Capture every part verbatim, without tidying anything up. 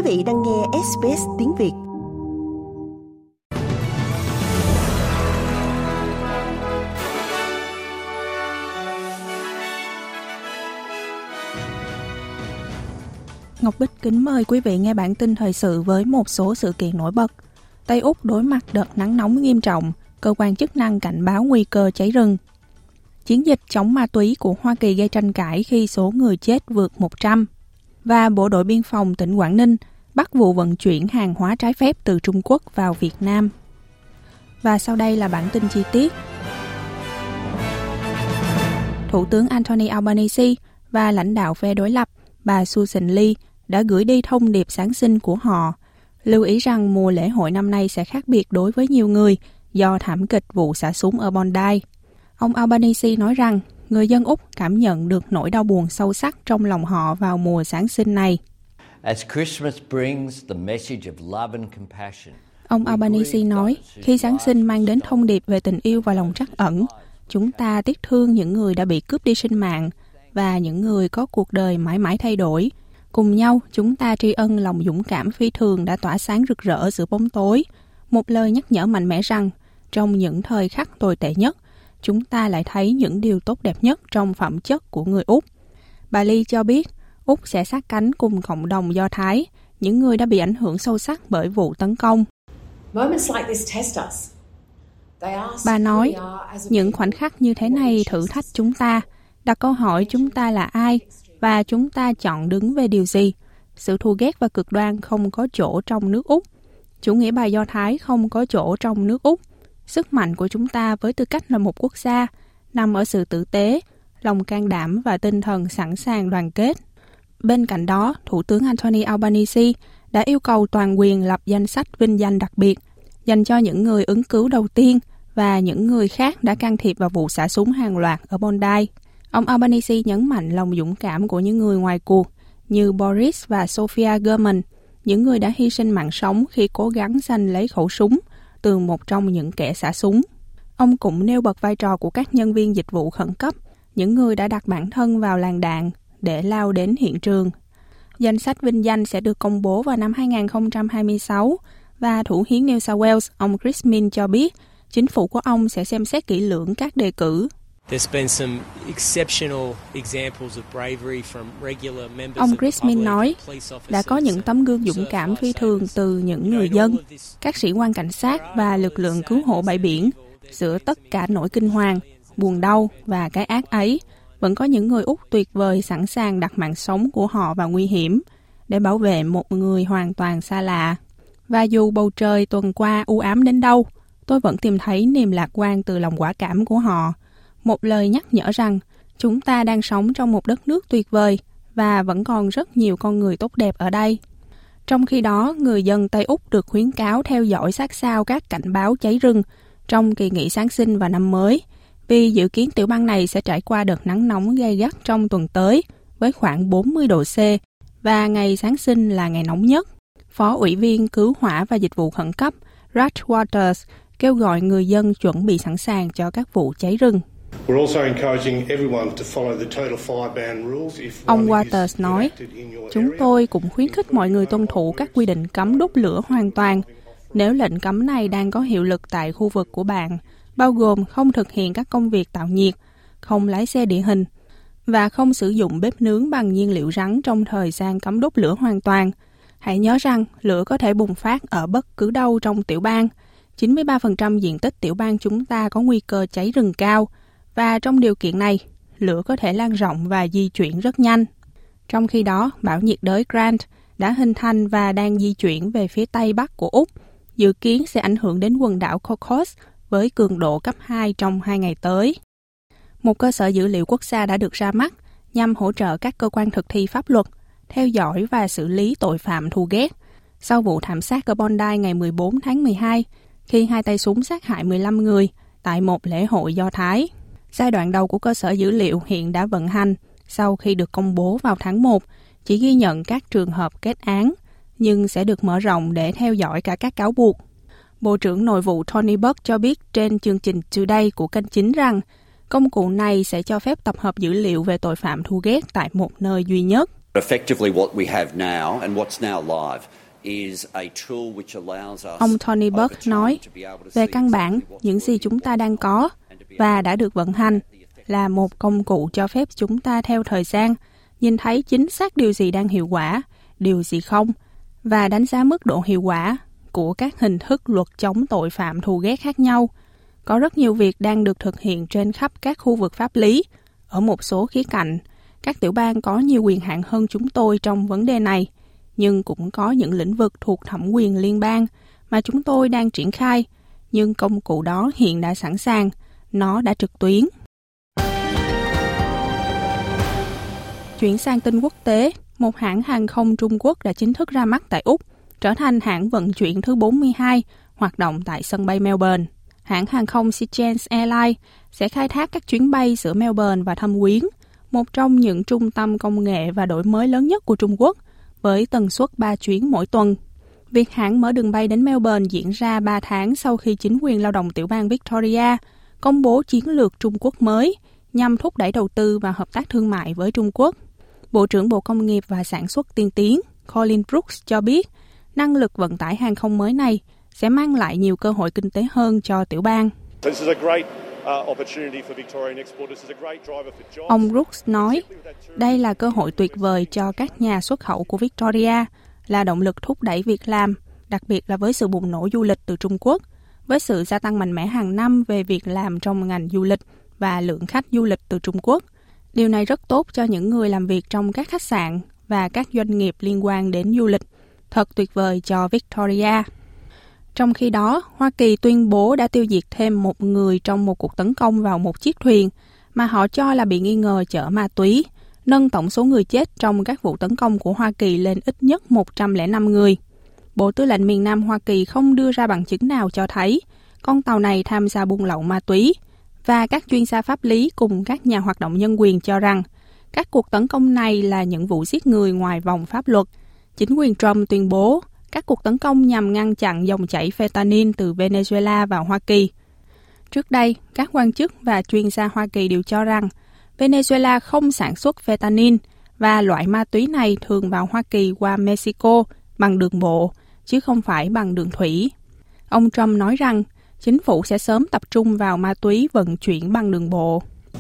vị đang nghe ét bê ét tiếng Việt. Ngọc Bích kính mời quý vị nghe bản tin thời sự với một số sự kiện nổi bật. Tây Úc đối mặt đợt nắng nóng nghiêm trọng, cơ quan chức năng cảnh báo nguy cơ cháy rừng. Chiến dịch chống ma túy của Hoa Kỳ gây tranh cãi khi số người chết vượt một trăm. Và Bộ đội Biên phòng tỉnh Quảng Ninh bắt vụ vận chuyển hàng hóa trái phép từ Trung Quốc vào Việt Nam. Và sau đây là bản tin chi tiết. Thủ tướng Anthony Albanese và lãnh đạo phe đối lập bà Susan Lee đã gửi đi thông điệp Giáng sinh của họ, lưu ý rằng mùa lễ hội năm nay sẽ khác biệt đối với nhiều người do thảm kịch vụ xả súng ở Bondi. Ông Albanese nói rằng người dân Úc cảm nhận được nỗi đau buồn sâu sắc trong lòng họ vào mùa Giáng sinh này. Ông Albanese nói, khi Giáng sinh mang đến thông điệp về tình yêu và lòng trắc ẩn, chúng ta tiếc thương những người đã bị cướp đi sinh mạng và những người có cuộc đời mãi mãi thay đổi. Cùng nhau, chúng ta tri ân lòng dũng cảm phi thường đã tỏa sáng rực rỡ giữa bóng tối. Một lời nhắc nhở mạnh mẽ rằng, trong những thời khắc tồi tệ nhất, chúng ta lại thấy những điều tốt đẹp nhất trong phẩm chất của người Úc. Bà Lee cho biết, Úc sẽ sát cánh cùng cộng đồng Do Thái, những người đã bị ảnh hưởng sâu sắc bởi vụ tấn công. Bà nói, những khoảnh khắc như thế này thử thách chúng ta, đặt câu hỏi chúng ta là ai và chúng ta chọn đứng về điều gì. Sự thù ghét và cực đoan không có chỗ trong nước Úc. Chủ nghĩa bài Do Thái không có chỗ trong nước Úc. Sức mạnh của chúng ta với tư cách là một quốc gia nằm ở sự tử tế, lòng can đảm và tinh thần sẵn sàng đoàn kết. Bên cạnh đó, Thủ tướng Anthony Albanese đã yêu cầu toàn quyền lập danh sách vinh danh đặc biệt dành cho những người ứng cứu đầu tiên và những người khác đã can thiệp vào vụ xả súng hàng loạt ở Bondi. Ông Albanese nhấn mạnh lòng dũng cảm của những người ngoài cuộc như Boris và Sophia German, những người đã hy sinh mạng sống khi cố gắng giành lấy khẩu súng từ một trong những kẻ xả súng. Ông cũng nêu bật vai trò của các nhân viên dịch vụ khẩn cấp, những người đã đặt bản thân vào làn đạn để lao đến hiện trường. Danh sách vinh danh sẽ được công bố vào năm hai không hai sáu và Thủ hiến New South Wales, ông Chris Minns cho biết chính phủ của ông sẽ xem xét kỹ lưỡng các đề cử. Ông Chris Minns nói, đã có những tấm gương dũng cảm phi thường từ những người dân, các sĩ quan cảnh sát và lực lượng cứu hộ bãi biển. Giữa tất cả nỗi kinh hoàng, buồn đau và cái ác ấy, vẫn có những người Úc tuyệt vời sẵn sàng đặt mạng sống của họ vào nguy hiểm để bảo vệ một người hoàn toàn xa lạ. Và dù bầu trời tuần qua u ám đến đâu, tôi vẫn tìm thấy niềm lạc quan từ lòng quả cảm của họ. Một lời nhắc nhở rằng chúng ta đang sống trong một đất nước tuyệt vời và vẫn còn rất nhiều con người tốt đẹp ở đây. Trong khi đó, người dân Tây Úc được khuyến cáo theo dõi sát sao các cảnh báo cháy rừng trong kỳ nghỉ Giáng sinh và năm mới, vì dự kiến tiểu bang này sẽ trải qua đợt nắng nóng gay gắt trong tuần tới với khoảng bốn mươi độ C và ngày Giáng sinh là ngày nóng nhất. Phó ủy viên cứu hỏa và dịch vụ khẩn cấp Raj Waters kêu gọi người dân chuẩn bị sẵn sàng cho các vụ cháy rừng. Ông Waters nói, chúng tôi cũng khuyến khích mọi người tuân thủ các quy định cấm đốt lửa hoàn toàn nếu lệnh cấm này đang có hiệu lực tại khu vực của bạn, bao gồm không thực hiện các công việc tạo nhiệt, không lái xe địa hình và không sử dụng bếp nướng bằng nhiên liệu rắn trong thời gian cấm đốt lửa hoàn toàn. Hãy nhớ rằng lửa có thể bùng phát ở bất cứ đâu trong tiểu bang. chín mươi ba phần trăm diện tích tiểu bang chúng ta có nguy cơ cháy rừng cao, và trong điều kiện này, lửa có thể lan rộng và di chuyển rất nhanh. Trong khi đó, bão nhiệt đới Grant đã hình thành và đang di chuyển về phía tây bắc của Úc, dự kiến sẽ ảnh hưởng đến quần đảo Cocos với cường độ cấp hai trong hai ngày tới. Một cơ sở dữ liệu quốc gia đã được ra mắt nhằm hỗ trợ các cơ quan thực thi pháp luật, theo dõi và xử lý tội phạm thù ghét sau vụ thảm sát ở Bondi ngày mười bốn tháng mười hai, khi hai tay súng sát hại mười lăm người tại một lễ hội Do Thái. Giai đoạn đầu của cơ sở dữ liệu hiện đã vận hành sau khi được công bố vào tháng một, chỉ ghi nhận các trường hợp kết án, nhưng sẽ được mở rộng để theo dõi cả các cáo buộc. Bộ trưởng Nội vụ Tony Burke cho biết trên chương trình Today của kênh chính rằng công cụ này sẽ cho phép tập hợp dữ liệu về tội phạm thù ghét tại một nơi duy nhất. Ông Tony Burke nói, về căn bản, những gì chúng ta đang có và đã được vận hành là một công cụ cho phép chúng ta theo thời gian nhìn thấy chính xác điều gì đang hiệu quả, điều gì không, và đánh giá mức độ hiệu quả của các hình thức luật chống tội phạm thù ghét khác nhau. Có rất nhiều việc đang được thực hiện trên khắp các khu vực pháp lý. Ở một số khía cạnh, các tiểu bang có nhiều quyền hạn hơn chúng tôi trong vấn đề này, nhưng cũng có những lĩnh vực thuộc thẩm quyền liên bang mà chúng tôi đang triển khai, nhưng công cụ đó hiện đã sẵn sàng, nó đã trực tuyến. Chuyển sang tin quốc tế, một hãng hàng không Trung Quốc đã chính thức ra mắt tại Úc, trở thành hãng vận chuyển thứ bốn mươi hai hoạt động tại sân bay Melbourne. Hãng hàng không Seagulls Airlines sẽ khai thác các chuyến bay giữa Melbourne và Thâm Quyến, một trong những trung tâm công nghệ và đổi mới lớn nhất của Trung Quốc, với tần suất ba chuyến mỗi tuần. Việc hãng mở đường bay đến Melbourne diễn ra ba tháng sau khi chính quyền lao động tiểu bang Victoria công bố chiến lược Trung Quốc mới nhằm thúc đẩy đầu tư và hợp tác thương mại với Trung Quốc. Bộ trưởng Bộ Công nghiệp và Sản xuất tiên tiến Colin Brooks cho biết, năng lực vận tải hàng không mới này sẽ mang lại nhiều cơ hội kinh tế hơn cho tiểu bang. Ông Brooks nói, đây là cơ hội tuyệt vời cho các nhà xuất khẩu của Victoria, là động lực thúc đẩy việc làm, đặc biệt là với sự bùng nổ du lịch từ Trung Quốc, với sự gia tăng mạnh mẽ hàng năm về việc làm trong ngành du lịch và lượng khách du lịch từ Trung Quốc. Điều này rất tốt cho những người làm việc trong các khách sạn và các doanh nghiệp liên quan đến du lịch. Thật tuyệt vời cho Victoria. Trong khi đó, Hoa Kỳ tuyên bố đã tiêu diệt thêm một người trong một cuộc tấn công vào một chiếc thuyền mà họ cho là bị nghi ngờ chở ma túy, nâng tổng số người chết trong các vụ tấn công của Hoa Kỳ lên ít nhất một trăm lẻ năm người. Bộ Tư lệnh miền Nam Hoa Kỳ không đưa ra bằng chứng nào cho thấy con tàu này tham gia buôn lậu ma túy, và các chuyên gia pháp lý cùng các nhà hoạt động nhân quyền cho rằng các cuộc tấn công này là những vụ giết người ngoài vòng pháp luật. Chính quyền Trump tuyên bố các cuộc tấn công nhằm ngăn chặn dòng chảy fentanyl từ Venezuela vào Hoa Kỳ. Trước đây, các quan chức và chuyên gia Hoa Kỳ đều cho rằng Venezuela không sản xuất fentanyl và loại ma túy này thường vào Hoa Kỳ qua Mexico bằng đường bộ, chứ không phải bằng đường thủy. Ông Trump nói rằng chính phủ sẽ sớm tập trung vào ma túy vận chuyển bằng đường bộ.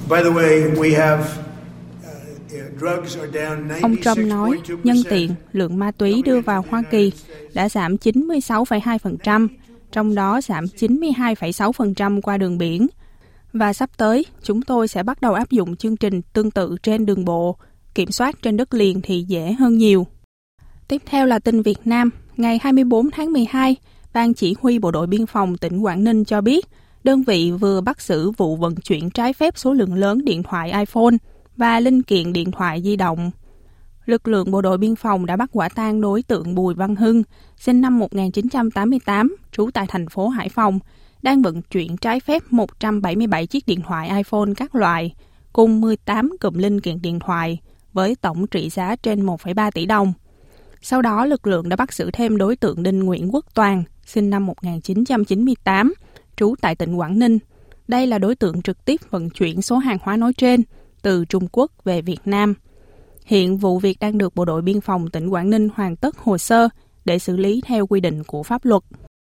Ông Trump nói, nhân tiện, lượng ma túy đưa vào Hoa Kỳ đã giảm chín mươi sáu phẩy hai phần trăm, trong đó giảm chín mươi hai phẩy sáu phần trăm qua đường biển. Và sắp tới, chúng tôi sẽ bắt đầu áp dụng chương trình tương tự trên đường bộ, kiểm soát trên đất liền thì dễ hơn nhiều. Tiếp theo là tin Việt Nam. Ngày hai mươi bốn tháng mười hai, Ban Chỉ huy Bộ đội Biên phòng tỉnh Quảng Ninh cho biết, đơn vị vừa bắt giữ vụ vận chuyển trái phép số lượng lớn điện thoại iPhone và linh kiện điện thoại di động. Lực lượng Bộ đội Biên phòng đã bắt quả tang đối tượng Bùi Văn Hưng, sinh năm một nghìn chín trăm tám mươi tám, trú tại thành phố Hải Phòng, đang vận chuyển trái phép một trăm bảy mươi bảy chiếc điện thoại iPhone các loại, cùng mười tám cụm linh kiện điện thoại, với tổng trị giá trên một phẩy ba tỷ đồng. Sau đó, lực lượng đã bắt giữ thêm đối tượng Đinh Nguyễn Quốc Toàn, sinh năm một nghìn chín trăm chín mươi tám, trú tại tỉnh Quảng Ninh. Đây là đối tượng trực tiếp vận chuyển số hàng hóa nói trên từ Trung Quốc về Việt Nam. Hiện vụ việc đang được Bộ đội Biên phòng tỉnh Quảng Ninh hoàn tất hồ sơ để xử lý theo quy định của pháp luật.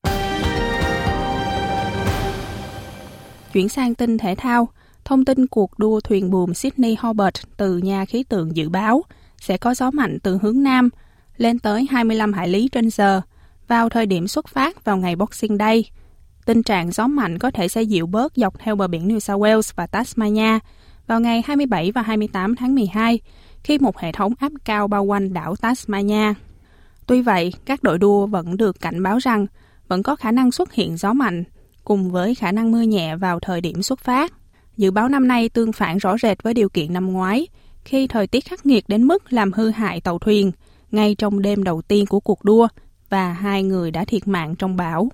Chuyển sang tin thể thao, thông tin cuộc đua thuyền buồm Sydney Hobart từ nhà khí tượng dự báo sẽ có gió mạnh từ hướng Nam lên tới hai mươi lăm hải lý trên giờ vào thời điểm xuất phát vào ngày Boxing Day. Tình trạng gió mạnh có thể sẽ dịu bớt dọc theo bờ biển New South Wales và Tasmania vào ngày hai mươi bảy và hai mươi tám tháng mười hai, khi một hệ thống áp cao bao quanh đảo Tasmania. Tuy vậy, các đội đua vẫn được cảnh báo rằng vẫn có khả năng xuất hiện gió mạnh, cùng với khả năng mưa nhẹ vào thời điểm xuất phát. Dự báo năm nay tương phản rõ rệt với điều kiện năm ngoái, khi thời tiết khắc nghiệt đến mức làm hư hại tàu thuyền ngay trong đêm đầu tiên của cuộc đua, và hai người đã thiệt mạng trong bão.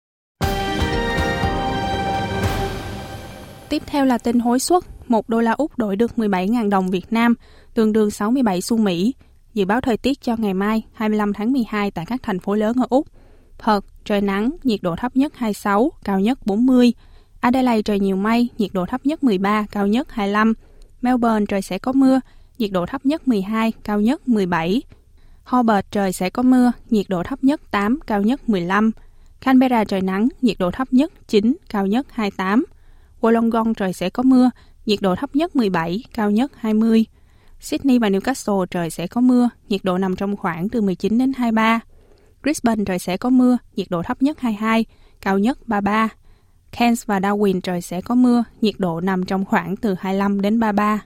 Tiếp theo là tin hối suất. Một đô la Úc đổi được mười bảy nghìn đồng Việt Nam, tương đương sáu mươi bảy xu Mỹ. Dự báo thời tiết cho ngày mai, hai mươi lăm tháng mười hai tại các thành phố lớn ở Úc. Perth, trời nắng, nhiệt độ thấp nhất hai mươi sáu, cao nhất bốn mươi. Adelaide trời nhiều mây, nhiệt độ thấp nhất mười ba, cao nhất hai mươi lăm. Melbourne trời sẽ có mưa, nhiệt độ thấp nhất mười hai, cao nhất mười bảy. Hobart trời sẽ có mưa, nhiệt độ thấp nhất tám, cao nhất mười lăm. Canberra trời nắng, nhiệt độ thấp nhất chín, cao nhất hai mươi tám. Wollongong trời sẽ có mưa, nhiệt độ thấp nhất mười bảy, cao nhất hai mươi. Sydney và Newcastle trời sẽ có mưa, nhiệt độ nằm trong khoảng từ mười chín đến hai mươi ba. Brisbane trời sẽ có mưa, nhiệt độ thấp nhất hai mươi hai, cao nhất ba mươi ba. Cairns và Darwin trời sẽ có mưa, nhiệt độ nằm trong khoảng từ hai mươi lăm đến ba mươi ba.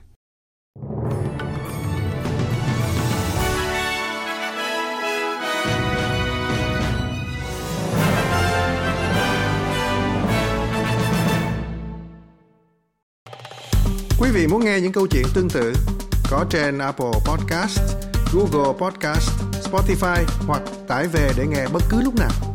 Quý vị muốn nghe những câu chuyện tương tự có trên Apple Podcast, Google Podcast, Spotify hoặc tải về để nghe bất cứ lúc nào.